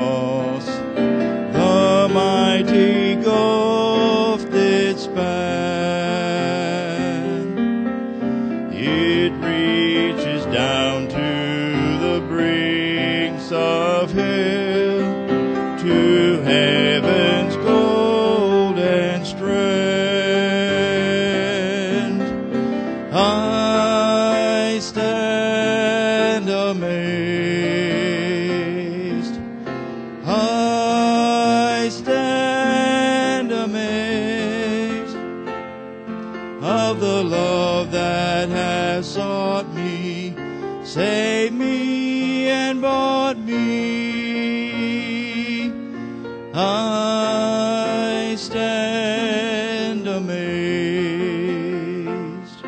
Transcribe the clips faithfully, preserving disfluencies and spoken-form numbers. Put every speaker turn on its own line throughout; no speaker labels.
cross, the mighty gulf did span. It reaches down to the brinks of hell, to heaven's golden strand. I stand amazed. I stand amazed of the love that has sought me, saved me, and bought me. I stand amazed.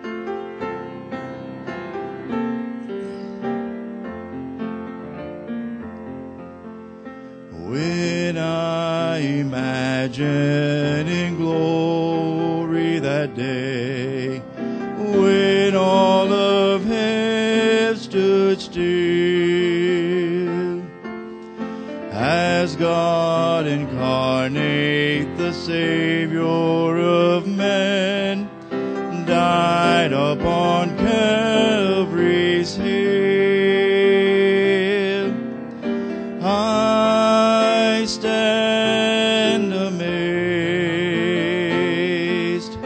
When I imagine in glory that day, when all of heaven stood still, as God incarnate, the Savior of men, died upon Calvary's hill, I stand amazed.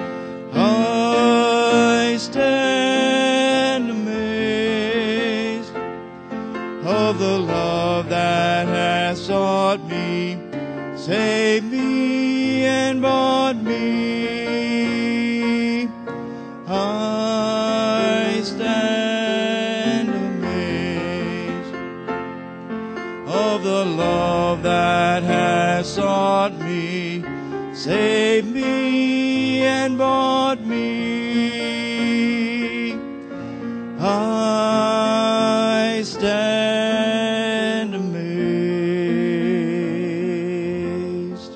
I stand amazed of the love that has sought me, saved me, and bought me. I stand amazed of the love that has sought me, saved me, and bought me. I stand amazed.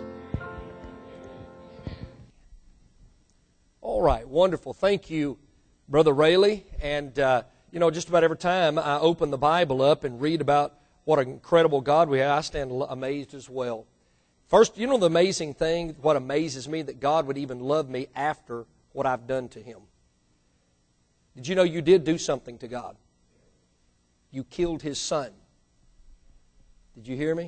All right, wonderful. Thank you, Brother Rayleigh. And, uh, you know, just about every time I open the Bible up and read about what an incredible God we have, I stand amazed as well. First, you know the amazing thing, what amazes me, that God would even love me after what I've done to Him. Did you know you did do something to God? You killed His Son. Did you hear me?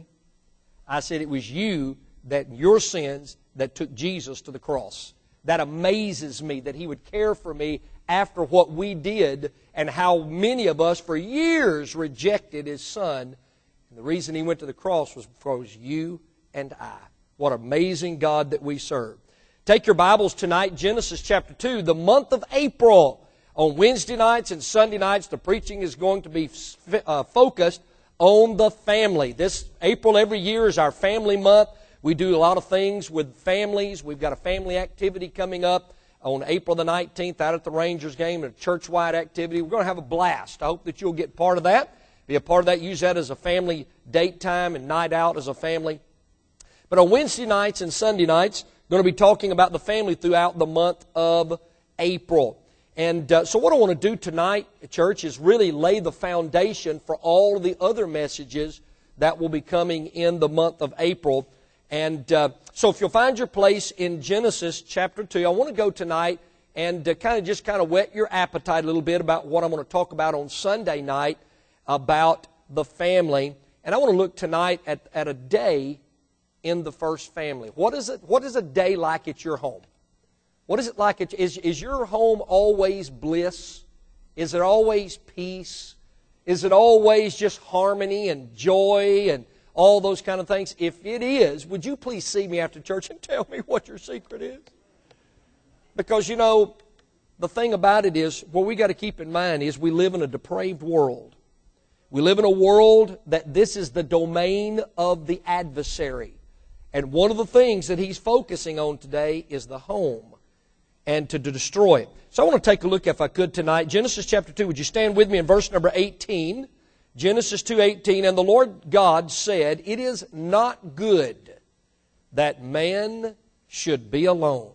I said it was you, that your sins, that took Jesus to the cross. That amazes me, that He would care for me after what we did, and how many of us for years rejected His Son. And the reason He went to the cross was because you and I. What an amazing God that we serve. Take your Bibles tonight, Genesis chapter two, the month of April. On Wednesday nights and Sunday nights, the preaching is going to be uh, focused on the family. This April every year is our family month. We do a lot of things with families. We've got a family activity coming up on April the nineteenth out at the Rangers game, a church-wide activity. We're going to have a blast. I hope that you'll get part of that. Be a part of that. Use that as a family date time and night out as a family. But on Wednesday nights and Sunday nights, we're going to be talking about the family throughout the month of April. And uh, so what I want to do tonight, church, is really lay the foundation for all of the other messages that will be coming in the month of April. And uh, so if you'll find your place in Genesis chapter two, I want to go tonight and uh, kind of just kind of whet your appetite a little bit about what I'm going to talk about on Sunday night about the family. And I want to look tonight at, at a day in the first family. What is it? What is a day like at your home? What is it like? At, is, is your home always bliss? Is it always peace? Is it always just harmony and joy and all those kind of things? If it is, would you please see me after church and tell me what your secret is? Because, you know, the thing about it is, what we got to keep in mind is we live in a depraved world. We live in a world that this is the domain of the adversary. And one of the things that he's focusing on today is the home and to destroy it. So I want to take a look, if I could, tonight. Genesis chapter two. Would you stand with me in verse number eighteen? Genesis two eighteen. And the Lord God said, "It is not good that man should be alone."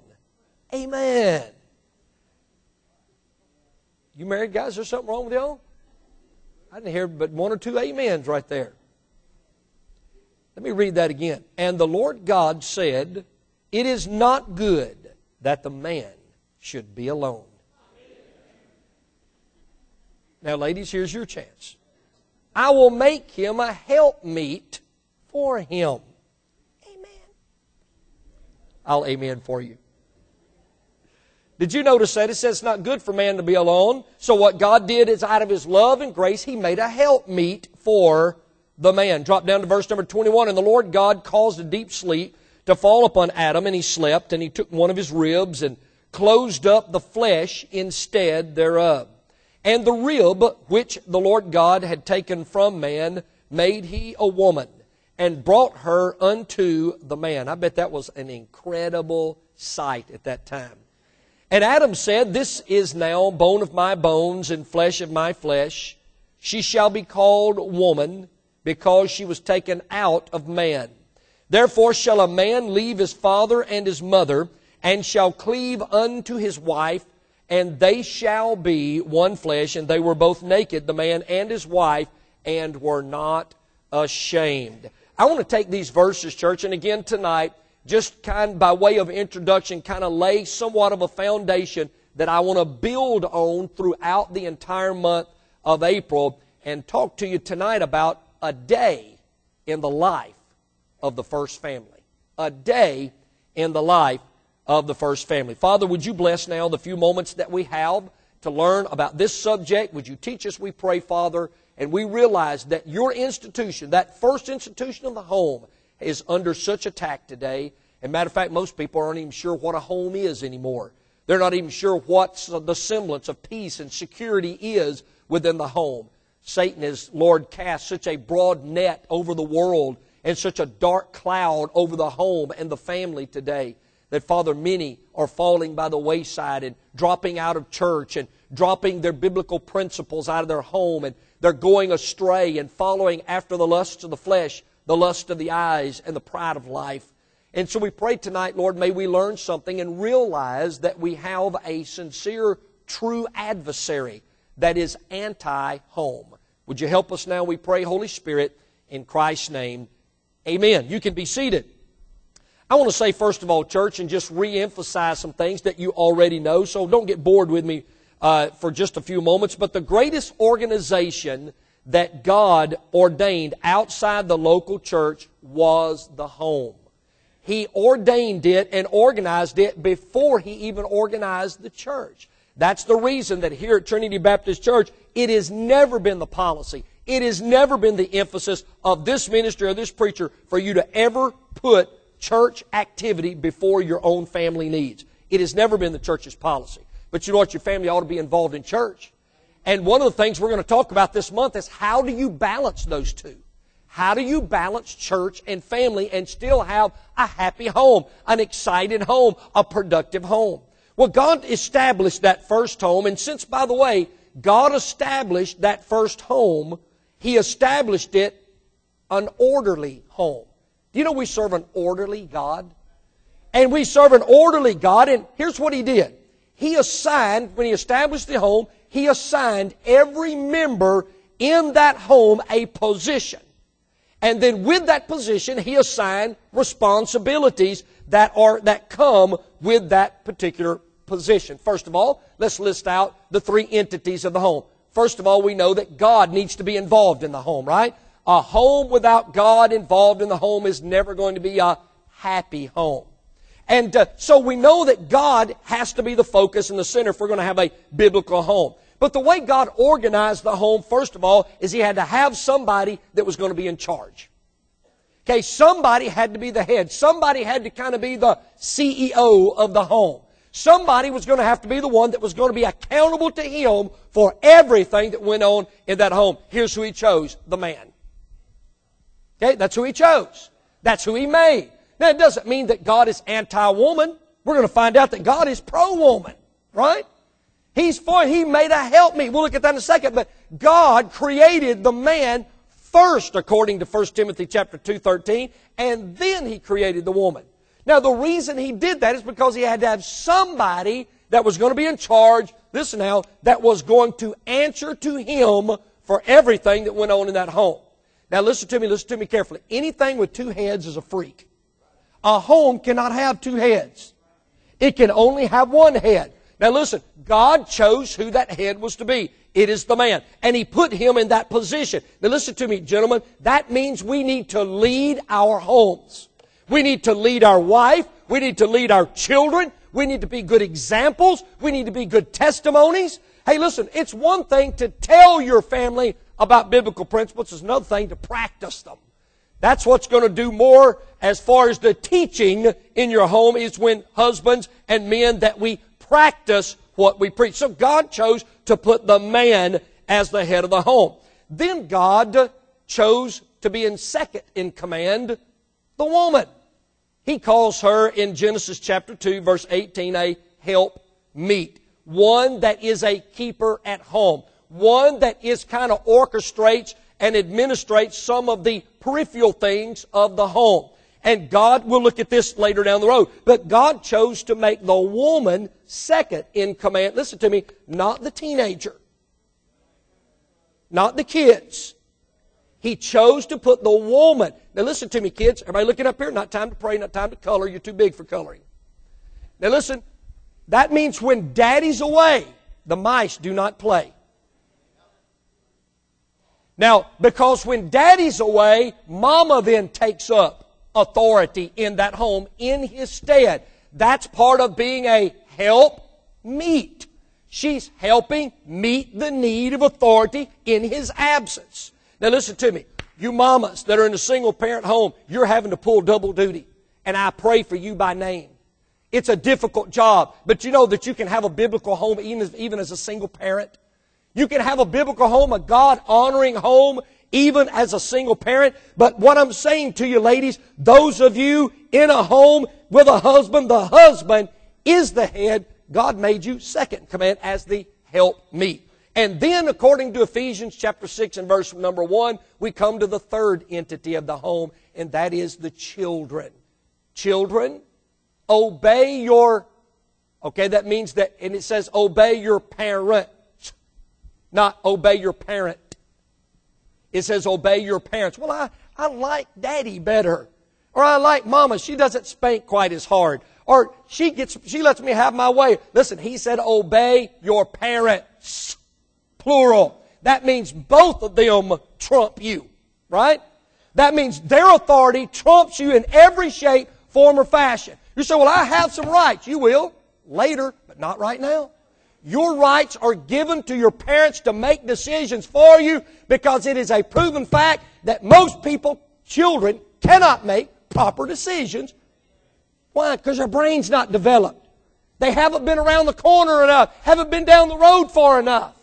Amen. You married guys, is there something wrong with y'all? I didn't hear but one or two amens right there. Let me read that again. And the Lord God said, it is not good that the man should be alone. Now, ladies, here's your chance. I will make him a helpmeet for him. Amen. I'll amen for you. Did you notice that? It says it's not good for man to be alone. So what God did is out of His love and grace, He made a helpmeet for the man. Drop down to verse number twenty-one. And the Lord God caused a deep sleep to fall upon Adam, and he slept, and He took one of his ribs and closed up the flesh instead thereof. And the rib which the Lord God had taken from man made He a woman, and brought her unto the man. I bet that was an incredible sight at that time. And Adam said, this is now bone of my bones and flesh of my flesh. She shall be called woman, because she was taken out of man. Therefore shall a man leave his father and his mother, and shall cleave unto his wife, and they shall be one flesh. And they were both naked, the man and his wife, and were not ashamed. I want to take these verses, church, and again tonight, just kind of by way of introduction, kind of lay somewhat of a foundation that I want to build on throughout the entire month of April, and talk to you tonight about a day in the life of the first family. A day in the life of the first family. Father, would you bless now the few moments that we have to learn about this subject? Would you teach us, we pray, Father, and we realize that your institution, that first institution of the home, is under such attack today. As a matter of fact, most people aren't even sure what a home is anymore. They're not even sure what the semblance of peace and security is within the home. Satan has, Lord, cast such a broad net over the world and such a dark cloud over the home and the family today that, Father, many are falling by the wayside and dropping out of church and dropping their biblical principles out of their home, and they're going astray and following after the lusts of the flesh, the lust of the eyes, and the pride of life. And so we pray tonight, Lord, may we learn something and realize that we have a sincere, true adversary that is anti-home. Would you help us now, we pray, Holy Spirit, in Christ's name. Amen. You can be seated. I want to say, first of all, church, and just re-emphasize some things that you already know, so don't get bored with me uh, for just a few moments. But the greatest organization that God ordained outside the local church was the home. He ordained it and organized it before He even organized the church. That's the reason that here at Trinity Baptist Church, it has never been the policy, it has never been the emphasis of this ministry or this preacher for you to ever put church activity before your own family needs. It has never been the church's policy. But you know what? Your family ought to be involved in church. And one of the things we're going to talk about this month is how do you balance those two? How do you balance church and family and still have a happy home, an excited home, a productive home? Well, God established that first home, and since, by the way, God established that first home, He established it an orderly home. Do you know we serve an orderly God? And we serve an orderly God, and here's what He did. He assigned, when He established the home, He assigned every member in that home a position. And then with that position, He assigned responsibilities that are, that come with that particular position. First of all, let's list out the three entities of the home. First of all, we know that God needs to be involved in the home, right? A home without God involved in the home is never going to be a happy home. And uh, so we know that God has to be the focus and the center if we're going to have a biblical home. But the way God organized the home, first of all, is He had to have somebody that was going to be in charge. Okay, somebody had to be the head. Somebody had to kind of be the C E O of the home. Somebody was going to have to be the one that was going to be accountable to Him for everything that went on in that home. Here's who He chose, the man. Okay, that's who He chose. That's who He made. Now, it doesn't mean that God is anti-woman. We're going to find out that God is pro-woman, right? He's for, He made a helpmeet. We'll look at that in a second. But God created the man first, according to First Timothy chapter two, thirteen, and then He created the woman. Now, the reason He did that is because He had to have somebody that was going to be in charge, listen now, that was going to answer to Him for everything that went on in that home. Now listen to me, listen to me carefully. Anything with two heads is a freak. A home cannot have two heads. It can only have one head. Now listen, God chose who that head was to be. It is the man. And He put him in that position. Now listen to me, gentlemen. That means we need to lead our homes. We need to lead our wife. We need to lead our children. We need to be good examples. We need to be good testimonies. Hey, listen, it's one thing to tell your family about biblical principles. It's another thing to practice them. That's what's going to do more as far as the teaching in your home is when husbands and men that we practice what we preach. So God chose to put the man as the head of the home. Then God chose to be in second in command the woman. He calls her in Genesis chapter two, verse eighteen, a helpmeet. One that is a keeper at home. One that is kind of orchestrates and administrates some of the peripheral things of the home. And God, we'll look at this later down the road, but God chose to make the woman second in command. Listen to me, not the teenager, not the kids. He chose to put the woman. Now listen to me, kids. Everybody looking up here? Not time to pray, not time to color. You're too big for coloring. Now listen, that means when Daddy's away, the mice do not play. Now, because when Daddy's away, Mama then takes up authority in that home in his stead. That's part of being a helpmeet. She's helping meet the need of authority in his absence. Now listen to me. You mamas that are in a single parent home, you're having to pull double duty. And I pray for you by name. It's a difficult job. But you know that you can have a biblical home even as, even as a single parent. You can have a biblical home, a God-honoring home, even as a single parent. But what I'm saying to you, ladies, those of you in a home with a husband, the husband is the head. God made you second in command as the helpmeet. And then, according to Ephesians chapter six and verse number one, we come to the third entity of the home, and that is the children. Children, obey your, okay, that means that, and it says obey your parent, not obey your parent. It says obey your parents. Well, I, I like Daddy better. Or I like Mama. She doesn't spank quite as hard. Or she gets, she lets me have my way. Listen, He said obey your parents. Plural. That means both of them trump you. Right? That means their authority trumps you in every shape, form, or fashion. You say, well, I have some rights. You will. Later, but not right now. Your rights are given to your parents to make decisions for you because it is a proven fact that most people, children, cannot make proper decisions. Why? Because their brain's not developed. They haven't been around the corner enough, haven't been down the road far enough.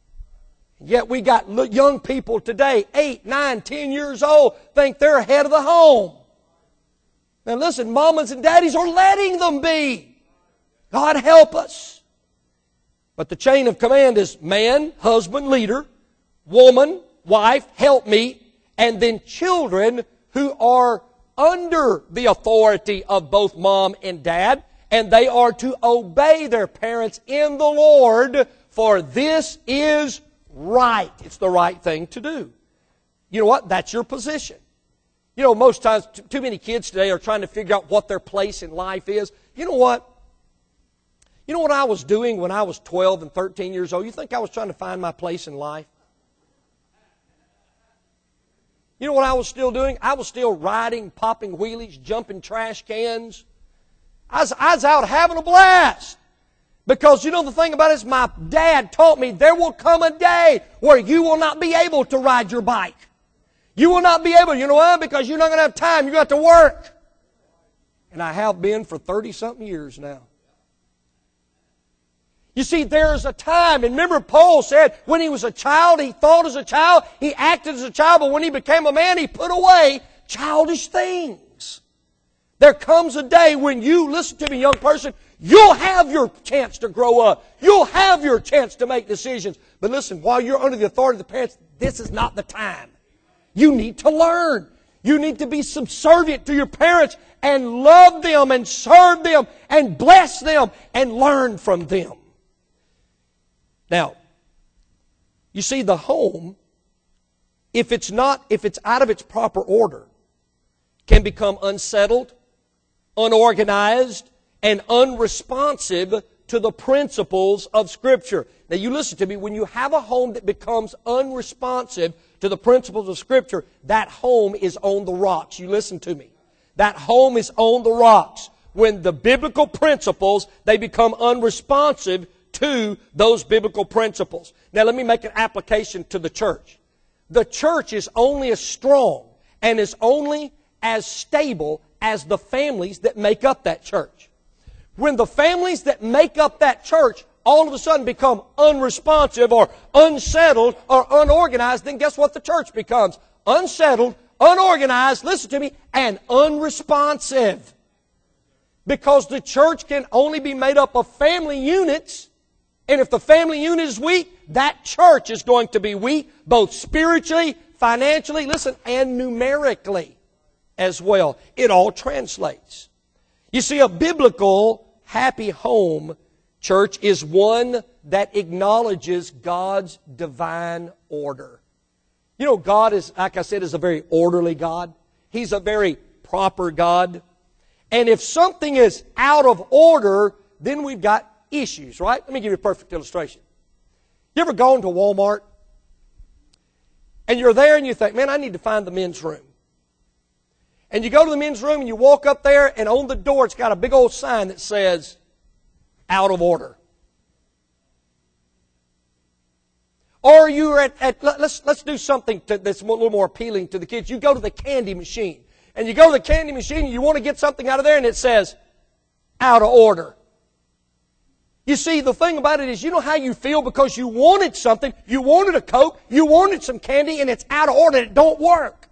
Yet we got young people today, eight, nine, ten years old, think they're ahead of the home. Now listen, mamas and daddies are letting them be. God help us. But the chain of command is man, husband, leader, woman, wife, helpmeet, and then children who are under the authority of both mom and dad, and they are to obey their parents in the Lord, for this is right. It's the right thing to do. You know what? That's your position. You know, most times, too many kids today are trying to figure out what their place in life is. You know what? You know what I was doing when I was twelve and thirteen years old? You think I was trying to find my place in life? You know what I was still doing? I was still riding, popping wheelies, jumping trash cans. I was, I was out having a blast. Because you know the thing about it is my dad taught me there will come a day where you will not be able to ride your bike. You will not be able, you know why? Because you're not going to have time. You're going to have to work. And I have been for thirty-something years now. You see, there's a time, and remember Paul said when he was a child, he thought as a child, he acted as a child, but when he became a man, he put away childish things. There comes a day when you, listen to me, young person, you'll have your chance to grow up. You'll have your chance to make decisions. But listen, while you're under the authority of the parents, this is not the time. You need to learn. You need to be subservient to your parents and love them and serve them and bless them and learn from them. Now, you see, the home if it's not, if it's out of its proper order, can become unsettled, unorganized, and unresponsive to the principles of Scripture. Now you listen to me, when you have a home that becomes unresponsive to the principles of Scripture, that home is on the rocks. You listen to me. That home is on the rocks. When the biblical principles, they become unresponsive to those biblical principles. Now let me make an application to the church. The church is only as strong and is only as stable as the families that make up that church. When the families that make up that church all of a sudden become unresponsive or unsettled or unorganized, then guess what the church becomes? Unsettled, unorganized, listen to me, and unresponsive. Because the church can only be made up of family units, and if the family unit is weak, that church is going to be weak, both spiritually, financially, listen, and numerically as well. It all translates. You see, a biblical, happy home, church, is one that acknowledges God's divine order. You know, God is, like I said, is a very orderly God. He's a very proper God. And if something is out of order, then we've got issues, right? Let me give you a perfect illustration. You ever gone to Walmart and you're there and you think, man, I need to find the men's room. And you go to the men's room and you walk up there and on the door it's got a big old sign that says, out of order. Or you're at, at let's, let's do something to, that's a little more appealing to the kids. You go to the candy machine. And you go to the candy machine and you want to get something out of there and it says, out of order. You see, the thing about it is, you know how you feel because you wanted something, you wanted a Coke, you wanted some candy, and it's out of order and it don't work.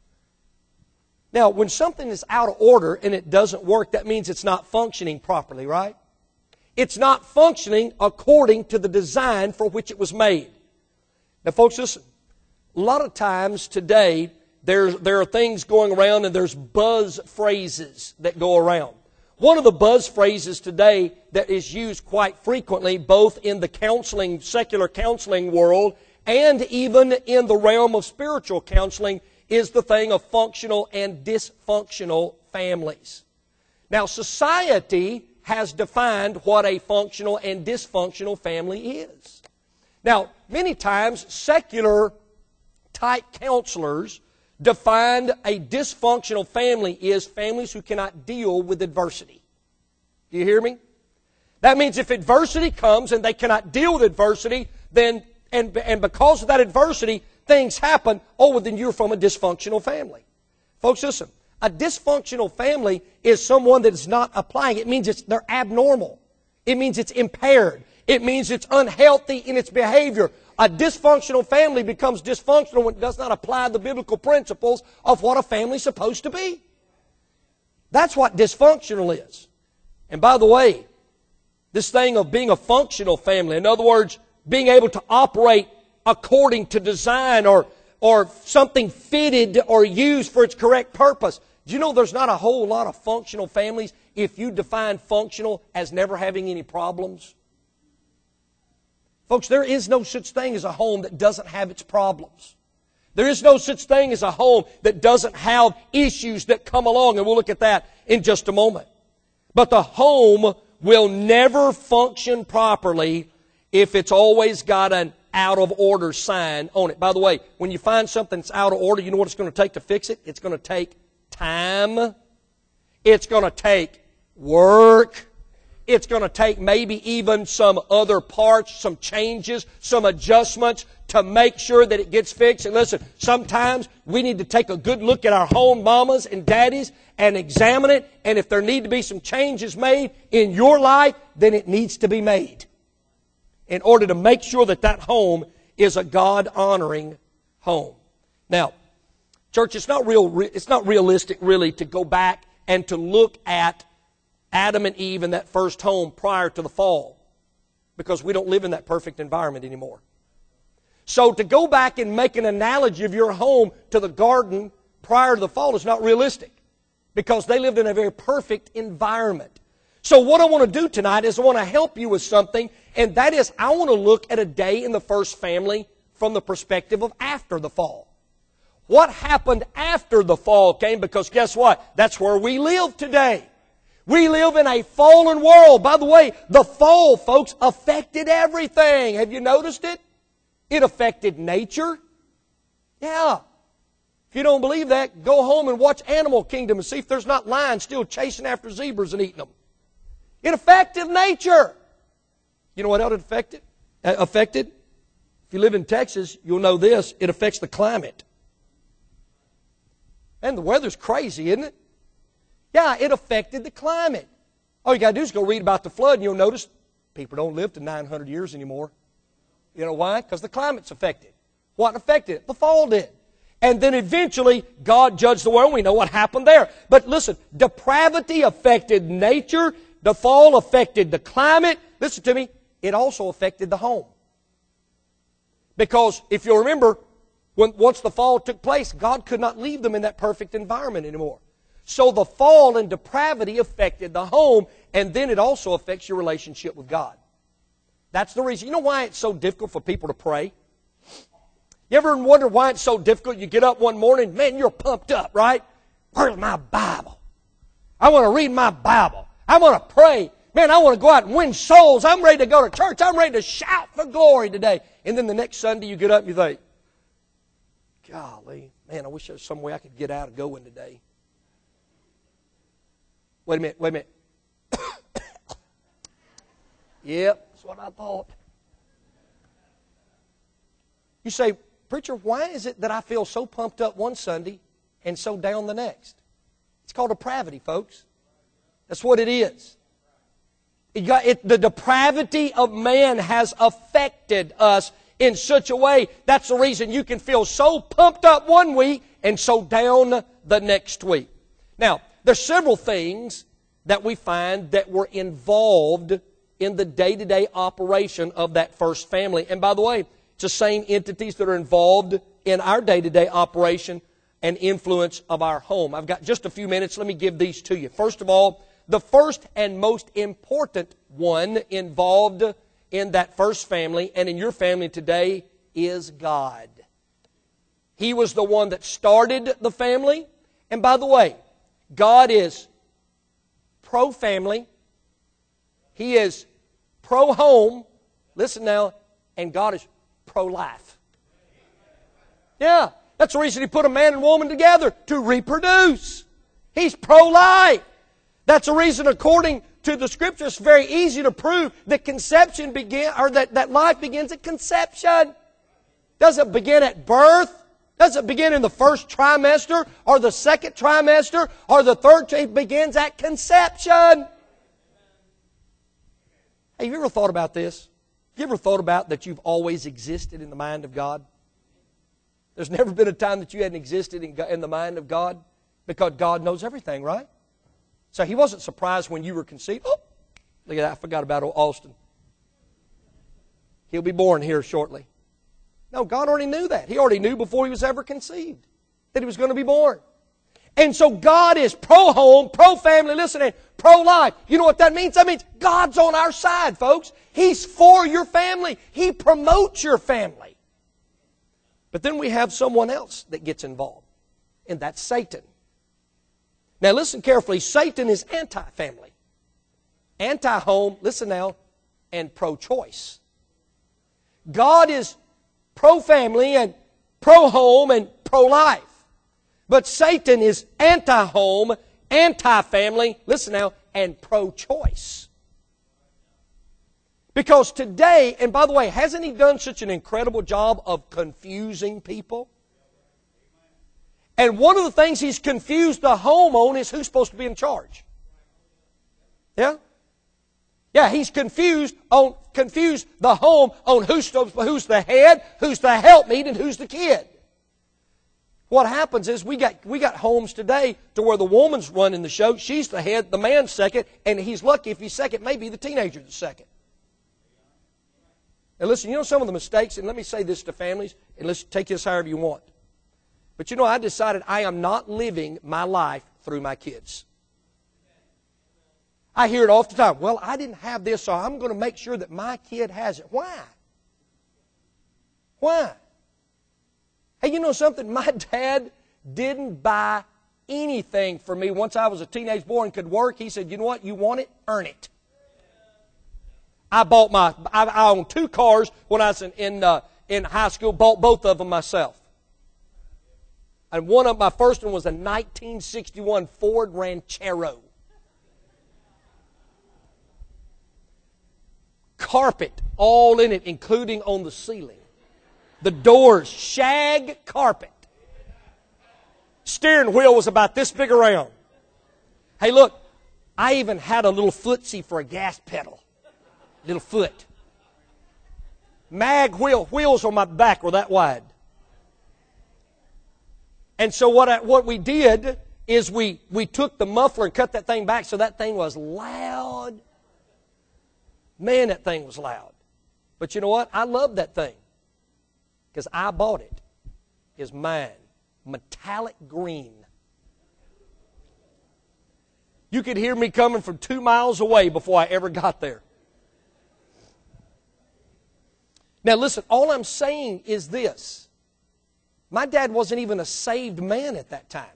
Now, when something is out of order and it doesn't work, that means it's not functioning properly, right? It's not functioning according to the design for which it was made. Now, folks, listen. A lot of times today, There, there are things going around and there's buzz phrases that go around. One of the buzz phrases today that is used quite frequently, both in the counseling, secular counseling world and even in the realm of spiritual counseling, is the thing of functional and dysfunctional families. Now, society has defined what a functional and dysfunctional family is. Now, many times secular type counselors defined a dysfunctional family is families who cannot deal with adversity. Do you hear me? That means if adversity comes and they cannot deal with adversity, then and, and because of that adversity, things happen, oh, well, then you're from a dysfunctional family. Folks, listen, a dysfunctional family is someone that is not applying. It means it's, they're abnormal. It means it's impaired. It means it's unhealthy in its behavior. A dysfunctional family becomes dysfunctional when it does not apply the biblical principles of what a family is supposed to be. That's what dysfunctional is. And by the way, this thing of being a functional family, in other words, being able to operate according to design or, or something fitted or used for its correct purpose. Do you know there's not a whole lot of functional families if you define functional as never having any problems? Folks, there is no such thing as a home that doesn't have its problems. There is no such thing as a home that doesn't have issues that come along, and we'll look at that in just a moment. But the home will never function properly if it's always got an out of order sign on it. By the way, when you find something that's out of order, you know what it's going to take to fix it? It's going to take time. It's going to take work. It's going to take maybe even some other parts, some changes, some adjustments to make sure that it gets fixed. And listen, sometimes we need to take a good look at our home, mamas and daddies, and examine it. And if there need to be some changes made in your life, then it needs to be made in order to make sure that that home is a God-honoring home. Now, church, it's not real. It's not realistic, really, to go back and to look at Adam and Eve in that first home prior to the fall, because we don't live in that perfect environment anymore. So to go back and make an analogy of your home to the garden prior to the fall is not realistic, because they lived in a very perfect environment. So what I want to do tonight is I want to help you with something, and that is I want to look at a day in the first family from the perspective of after the fall. what happened after the fall came, because guess what? That's where we live today. We live in a fallen world. By the way, the fall, folks, affected everything. Have you noticed it? It affected nature. Yeah. If you don't believe that, go home and watch Animal Kingdom and see if there's not lions still chasing after zebras and eating them. It affected nature. You know what else it affected? Uh, affected? If you live in Texas, you'll know this. It affects the climate. And the weather's crazy, isn't it? Yeah, it affected the climate. All you got to do is go read about the flood, and you'll notice people don't live to nine hundred years anymore. You know why? Because the climate's affected. What affected it? The fall did. And then eventually, God judged the world. We know what happened there. But listen, depravity affected nature. The fall affected the climate. Listen to me. It also affected the home. Because if you'll remember, when, once the fall took place, God could not leave them in that perfect environment anymore. So the fall and depravity affected the home, and then it also affects your relationship with God. That's the reason. You know why it's so difficult for people to pray? You ever wonder why it's so difficult? You get up one morning, man, you're pumped up, right? Where's my Bible? I want to read my Bible. I want to pray. Man, I want to go out and win souls. I'm ready to go to church. I'm ready to shout for glory today. And then the next Sunday you get up and you think, golly, man, I wish there was some way I could get out and go in today. Wait a minute, wait a minute. Yep, that's what I thought. You say, preacher, why is it that I feel so pumped up one Sunday and so down the next? It's called depravity, folks. That's what it is. It got, it, the depravity of man has affected us in such a way. That's the reason you can feel so pumped up one week and so down the next week. Now, there's several things that we find that were involved in the day-to-day operation of that first family. And by the way, it's the same entities that are involved in our day-to-day operation and influence of our home. I've got just a few minutes. Let me give these to you. First of all, the first and most important one involved in that first family and in your family today is God. He was the one that started the family. And by the way, God is pro-family. He is pro-home. Listen now. And God is pro-life. Yeah. That's the reason He put a man and woman together, to reproduce. He's pro-life. That's the reason, according to the Scripture, it's very easy to prove that conception begin, or that, that life begins at conception. Doesn't begin at birth. Doesn't begin in the first trimester or the second trimester or the third. It begins at conception. Hey, have you ever thought about this? Have you ever thought about that you've always existed in the mind of God? There's never been a time that you hadn't existed in, in the mind of God, because God knows everything, right? So He wasn't surprised when you were conceived. Oh, look at that. I forgot about old Austin. He'll be born here shortly. No, God already knew that. He already knew before he was ever conceived that he was going to be born. And so God is pro-home, pro-family, listen, and pro-life. You know what that means? That means God's on our side, folks. He's for your family. He promotes your family. But then we have someone else that gets involved, and that's Satan. Now listen carefully. Satan is anti-family, anti-home, listen now, and pro-choice. God is pro-family and pro-home and pro-life. But Satan is anti-home, anti-family, listen now, and pro-choice. Because today, and by the way, hasn't he done such an incredible job of confusing people? And one of the things he's confused the home on is who's supposed to be in charge. Yeah? Yeah, he's confused on confused the home on who's, who's the head, who's the helpmeet, and who's the kid. What happens is we got we got homes today to where the woman's running the show, she's the head, the man's second, and he's lucky if he's second, maybe the teenager's the second. And listen, you know some of the mistakes, and let me say this to families, and let's take this however you want. But you know, I decided I am not living my life through my kids. I hear it all the time. Well, I didn't have this, so I'm going to make sure that my kid has it. Why? Why? Hey, you know something? My dad didn't buy anything for me once I was a teenage boy and could work. He said, you know what? You want it? Earn it. I bought my, I, I owned two cars when I was in, in, uh, in high school, bought both of them myself. And one of my first one was a nineteen sixty-one Ford Ranchero. Carpet all in it, including on the ceiling. The doors, shag carpet. Steering wheel was about this big around. Hey, look, I even had a little footsie for a gas pedal. Little foot. Mag wheel, wheels on my back were that wide. And so what I, what we did is we, we took the muffler and cut that thing back so that thing was loud. Man, that thing was loud. But you know what? I love that thing because I bought it. It's mine. Metallic green. You could hear me coming from two miles away before I ever got there. Now listen, all I'm saying is this. My dad wasn't even a saved man at that time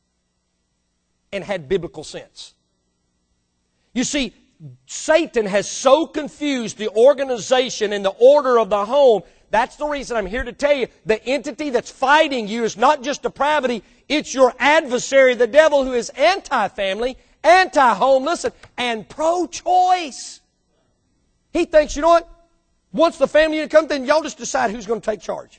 and had biblical sense. You see, Satan has so confused the organization and the order of the home. That's the reason I'm here to tell you the entity that's fighting you is not just depravity, it's your adversary, the devil, who is anti-family, anti-home, listen, and pro-choice. He thinks, you know what? Once the family unit comes, then y'all just decide who's going to take charge.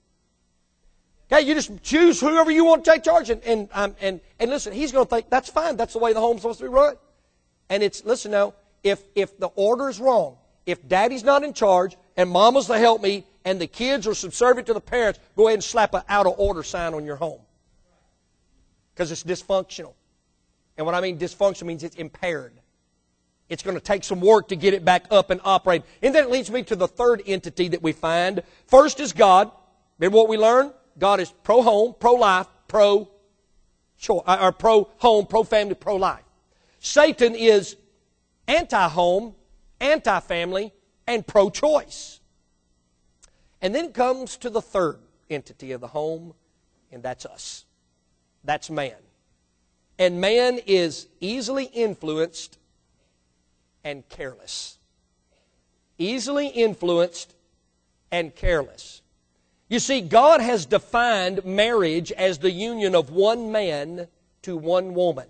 Okay, you just choose whoever you want to take charge. And, and, um, and, and listen, he's going to think, that's fine. That's the way the home's supposed to be run. And it's, listen now, if, if the order is wrong, if daddy's not in charge and mama's the helpmeet and the kids are subservient to the parents, go ahead and slap an out of order sign on your home. Because it's dysfunctional. And what I mean dysfunctional means it's impaired. It's going to take some work to get it back up and operating. And then it leads me to the third entity that we find. First is God. Remember what we learned? God is pro-home, pro-life, pro, or pro-home, pro-family, pro-life. Satan is anti-home, anti-family, and pro-choice. And then it comes to the third entity of the home, and that's us. That's man. And man is easily influenced and careless. Easily influenced and careless. You see, God has defined marriage as the union of one man to one woman.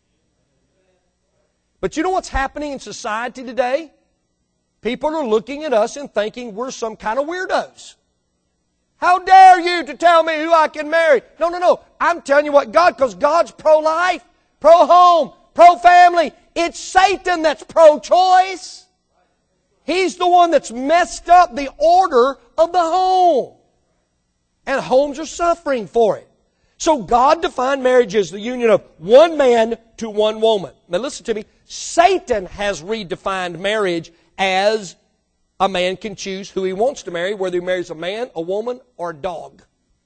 But you know what's happening in society today? People are looking at us and thinking we're some kind of weirdos. How dare you to tell me who I can marry? No, no, no. I'm telling you what God, because God's pro-life, pro-home, pro-family. It's Satan that's pro-choice. He's the one that's messed up the order of the home. And homes are suffering for it. So God defined marriage as the union of one man to one woman. Now listen to me. Satan has redefined marriage as a man can choose who he wants to marry, whether he marries a man, a woman, or a dog.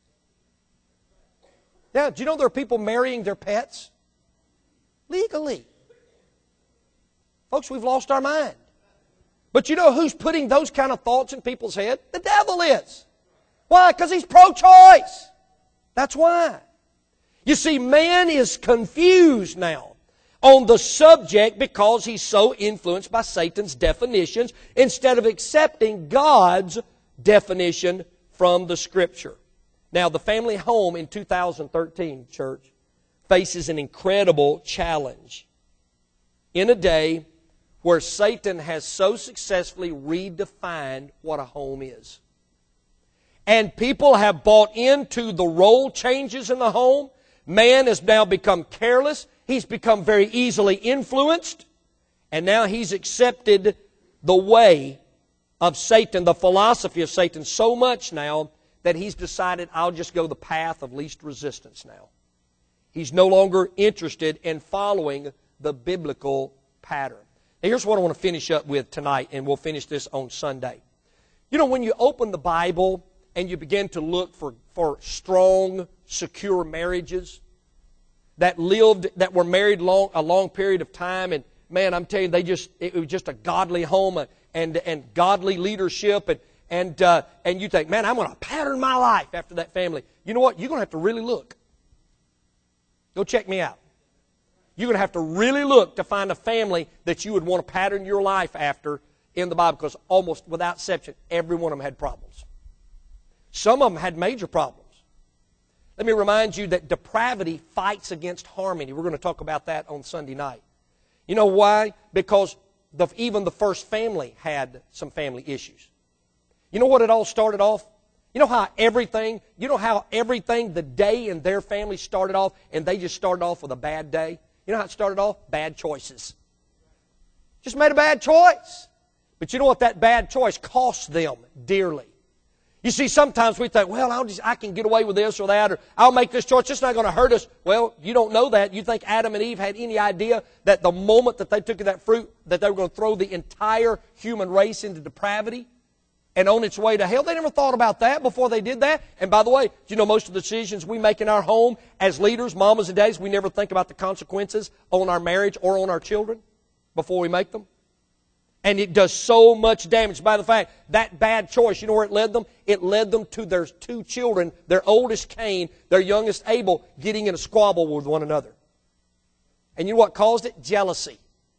Now, do you know there are people marrying their pets? Legally. Folks, we've lost our mind. But you know who's putting those kind of thoughts in people's head? The devil is. Why? Because he's pro-choice. That's why. You see, man is confused now on the subject because he's so influenced by Satan's definitions instead of accepting God's definition from the Scripture. Now, the family home in two thousand thirteen, church, faces an incredible challenge in a day where Satan has so successfully redefined what a home is. And people have bought into the role changes in the home. Man has now become careless. He's become very easily influenced. And now he's accepted the way of Satan, the philosophy of Satan, so much now that he's decided, I'll just go the path of least resistance now. He's no longer interested in following the biblical pattern. Now here's what I want to finish up with tonight, and we'll finish this on Sunday. You know, when you open the Bible and you begin to look for, for strong, secure marriages that lived, that were married long, a long period of time, and man, I'm telling you, they just, it was just a godly home and, and, and godly leadership, and, and uh, and you think, man, I'm going to pattern my life after that family. You know what? You're going to have to really look. Go check me out. You're going to have to really look to find a family that you would want to pattern your life after in the Bible, because almost without exception, every one of them had problems. Some of them had major problems. Let me remind you that depravity fights against harmony. We're going to talk about that on Sunday night. You know why? Because the, even the first family had some family issues. You know what it all started off? You know how everything, you know how everything, the day in their family started off, and they just started off with a bad day? You know how it started off? Bad choices. Just made a bad choice. But you know what? That bad choice cost them dearly. You see, sometimes we think, well, I'll just, I can get away with this or that, or I'll make this choice. It's not going to hurt us. Well, you don't know that. You think Adam and Eve had any idea that the moment that they took of that fruit, that they were going to throw the entire human race into depravity and on its way to hell? They never thought about that before they did that. And by the way, do you know most of the decisions we make in our home as leaders, mamas and daddies, we never think about the consequences on our marriage or on our children before we make them? And it does so much damage by the fact that bad choice, you know where it led them? It led them to their two children, their oldest Cain, their youngest Abel, getting in a squabble with one another. And you know what caused it? Jealousy.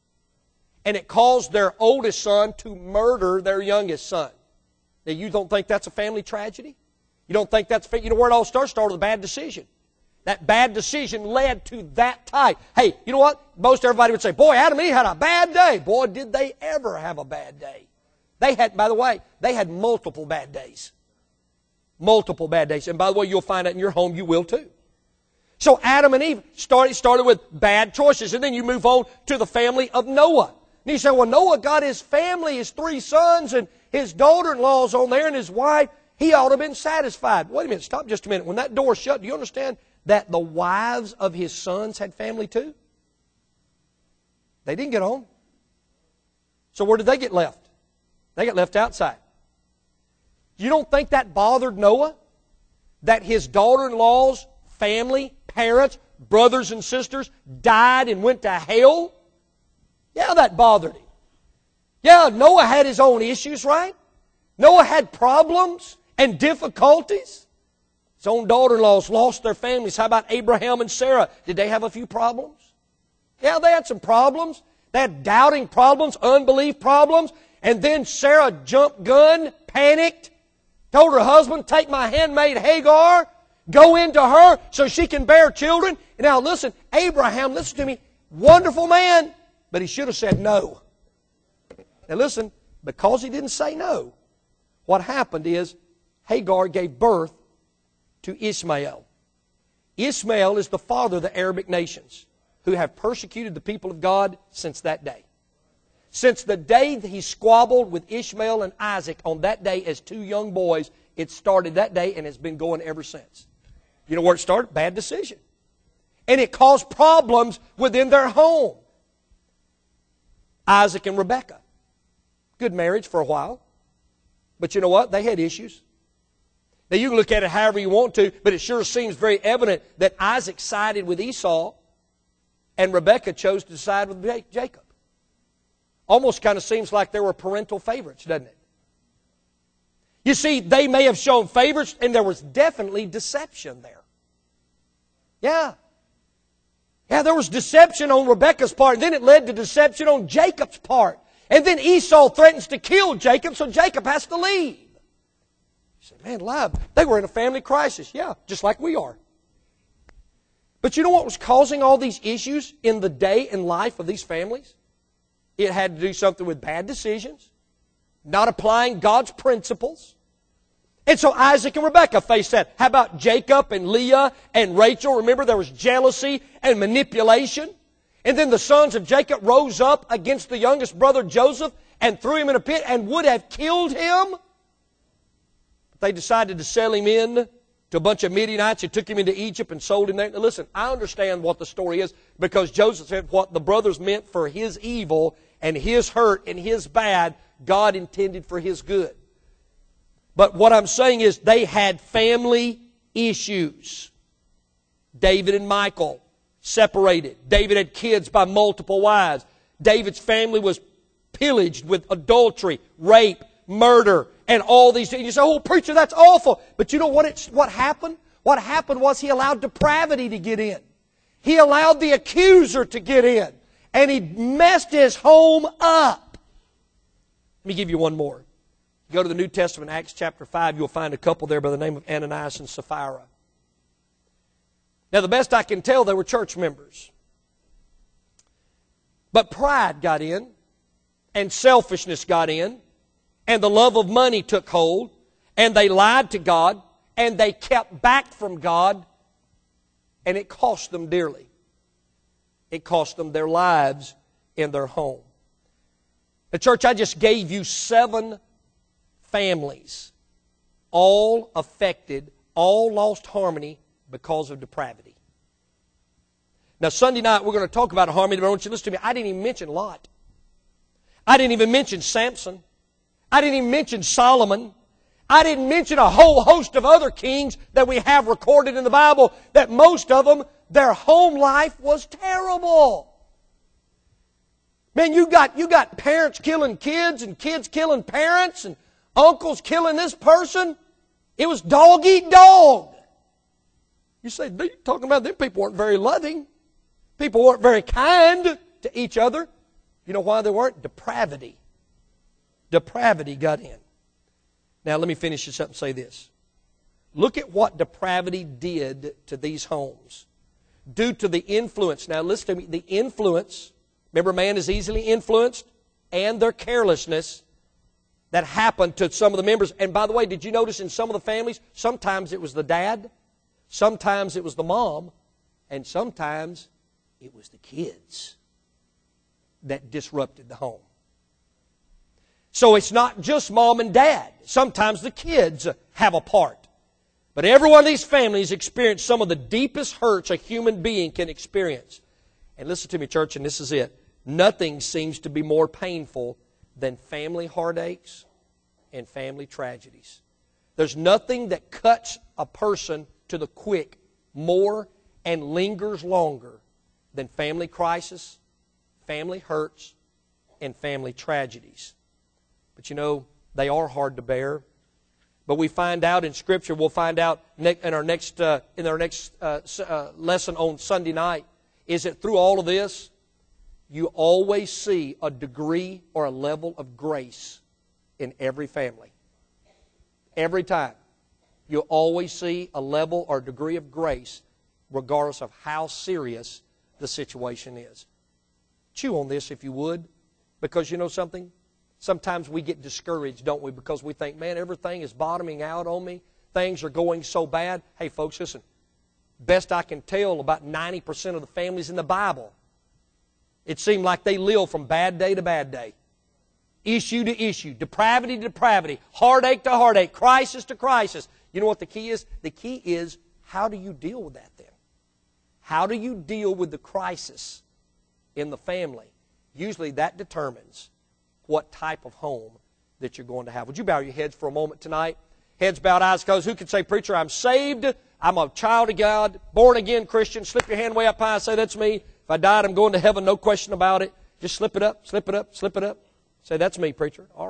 And it caused their oldest son to murder their youngest son. Now, you don't think that's a family tragedy? You don't think that's, you know where it all started? It started with a bad decision. That bad decision led to that type. Hey, you know what? Most everybody would say, boy, Adam and Eve had a bad day. Boy, did they ever have a bad day. They had, by the way, they had multiple bad days. Multiple bad days. And by the way, you'll find out in your home you will too. So Adam and Eve started, started with bad choices. And then you move on to the family of Noah. And you say, well, Noah got his family, his three sons, and his daughter-in-law's on there, and his wife. He ought to have been satisfied. Wait a minute, stop just a minute. When that door shut, do you understand that the wives of his sons had family too? They didn't get on. So where did they get left? They got left outside. You don't think that bothered Noah? That his daughter-in-law's family, parents, brothers and sisters died and went to hell? Yeah, that bothered him. Yeah, Noah had his own issues, right? Noah had problems and difficulties. His own daughter-in-laws lost their families. How about Abraham and Sarah? Did they have a few problems? Yeah, they had some problems. They had doubting problems, unbelief problems. And then Sarah jumped gun, panicked, told her husband, take my handmaid Hagar, go into her so she can bear children. And now listen, Abraham, listen to me, wonderful man, but he should have said no. Now listen, because he didn't say no, what happened is Hagar gave birth to Ishmael. Ishmael is the father of the Arabic nations who have persecuted the people of God since that day. Since the day that he squabbled with Ishmael and Isaac on that day as two young boys, it started that day and has been going ever since. You know where it started? Bad decision. And it caused problems within their home. Isaac and Rebekah. Good marriage for a while. But you know what? They had issues. Now you can look at it however you want to, but it sure seems very evident that Isaac sided with Esau and Rebekah chose to side with Jacob. Almost kind of seems like there were parental favorites, doesn't it? You see, they may have shown favorites, and there was definitely deception there. Yeah. Yeah, there was deception on Rebekah's part, and then it led to deception on Jacob's part. And then Esau threatens to kill Jacob, so Jacob has to leave. You say, man, live. They were in a family crisis. Yeah, just like we are. But you know what was causing all these issues in the day and life of these families? It had to do something with bad decisions, not applying God's principles. And so Isaac and Rebekah faced that. How about Jacob and Leah and Rachel? Remember, there was jealousy and manipulation. And then the sons of Jacob rose up against the youngest brother Joseph and threw him in a pit and would have killed him. But they decided to sell him in to a bunch of Midianites who took him into Egypt and sold him there. Now listen, I understand what the story is because Joseph said what the brothers meant for his evil and his hurt and his bad, God intended for his good. But what I'm saying is they had family issues. David and Michal separated. David had kids by multiple wives. David's family was pillaged with adultery, rape, murder, and all these things. You say, oh, preacher, that's awful. But you know what, it's, what happened? What happened was he allowed depravity to get in. He allowed the accuser to get in. And he messed his home up. Let me give you one more. You go to the New Testament, Acts chapter five, you'll find a couple there by the name of Ananias and Sapphira. Now, the best I can tell, they were church members. But pride got in, and selfishness got in, and the love of money took hold, and they lied to God, and they kept back from God, and it cost them dearly. It cost them their lives in their home. The church, I just gave you seven families, all affected, all lost harmony because of depravity. Now, Sunday night, we're going to talk about harmony, but I want you to listen to me. I didn't even mention Lot. I didn't even mention Samson. I didn't even mention Solomon. I didn't mention a whole host of other kings that we have recorded in the Bible, that most of them, their home life was terrible. Man, you got, you got parents killing kids and kids killing parents and uncles killing this person. It was dog eat dog. You say, you're talking about them people weren't very loving. People weren't very kind to each other. You know why they weren't? Depravity. Depravity got in. Now let me finish this up and say this. Look at what depravity did to these homes. Due to the influence. Now listen to me. The influence, remember man is easily influenced, and their carelessness that happened to some of the members. And by the way, did you notice in some of the families, sometimes it was the dad, sometimes it was the mom, and sometimes it was the kids that disrupted the home. So it's not just mom and dad. Sometimes the kids have a part. But every one of these families experienced some of the deepest hurts a human being can experience. And listen to me, church, and this is it. Nothing seems to be more painful than family heartaches and family tragedies. There's nothing that cuts a person to the quick more and lingers longer than family crisis, family hurts, and family tragedies. But you know, they are hard to bear. But we find out in Scripture, we'll find out in our next, uh, in our next uh, uh, lesson on Sunday night, is that through all of this, you always see a degree or a level of grace in every family. Every time. You'll always see a level or degree of grace regardless of how serious the situation is. Chew on this if you would, because you know something? Sometimes we get discouraged, don't we, because we think, man, everything is bottoming out on me. Things are going so bad. Hey, folks, listen. Best I can tell, about ninety percent of the families in the Bible, it seemed like they lived from bad day to bad day. Issue to issue. Depravity to depravity. Heartache to heartache. Crisis to crisis. You know what the key is? The key is, how do you deal with that then? How do you deal with the crisis in the family? Usually that determines what type of home that you're going to have. Would you bow your heads for a moment tonight? Heads bowed, eyes closed. Who can say, preacher, I'm saved. I'm a child of God, born again Christian. Slip your hand way up high and say, that's me. If I died, I'm going to heaven, no question about it. Just slip it up, slip it up, slip it up. Say, that's me, preacher. All right.